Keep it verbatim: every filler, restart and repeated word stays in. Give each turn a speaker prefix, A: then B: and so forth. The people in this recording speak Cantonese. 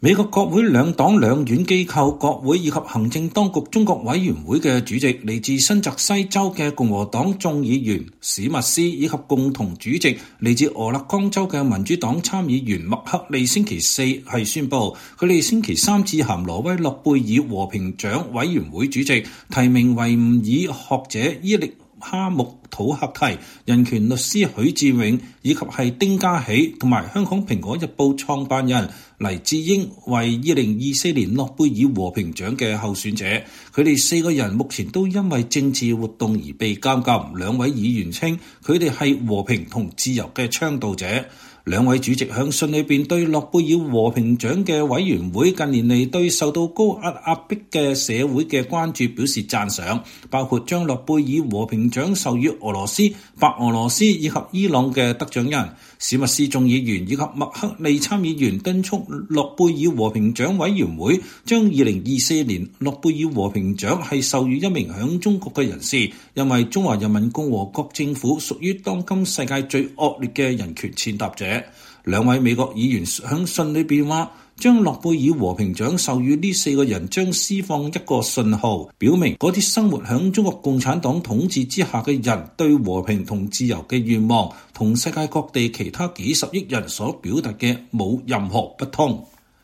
A: 美國國會兩黨兩院機構國會以及行政當局中國委員會嘅主席嚟自新澤西州嘅共和黨眾議員史密斯，以及共同主席嚟自俄勒岡州嘅民主黨參議員麥克利星期四係宣布，佢哋星期三致函挪威諾貝爾和平獎委員會主席，提名維吾爾學者伊力哈木土克提、人權律師許志永以及係丁家喜同埋香港蘋果日報創辦人黎智英為二零二四年諾貝爾和平獎嘅候選者。佢哋四個人目前都因為政治活動而被監禁。兩位議員稱佢哋係和平同自由嘅倡導者。兩位主席響信裏邊對諾貝爾和平獎嘅委員會近年嚟對受到高壓壓迫嘅社會嘅關注表示讚賞，包括將諾貝爾和平獎授予俄羅斯、白俄羅斯以及伊朗嘅得獎人。史密斯眾議員以及麥克利參議員敦促諾貝爾和平獎委員會將二零二四年諾貝爾和平獎係授予一名響中國嘅人士，因為中華人民共和國政府屬於當今世界最惡劣嘅人權踐踏者。兩位美國議員響信裏邊話，將諾貝爾和平獎授予呢四個人將釋放一個信號，表明嗰啲生活響中國共產黨統治之下嘅人對和平同自由嘅願望，同世界各地其他幾十億人所表達嘅冇任何不同。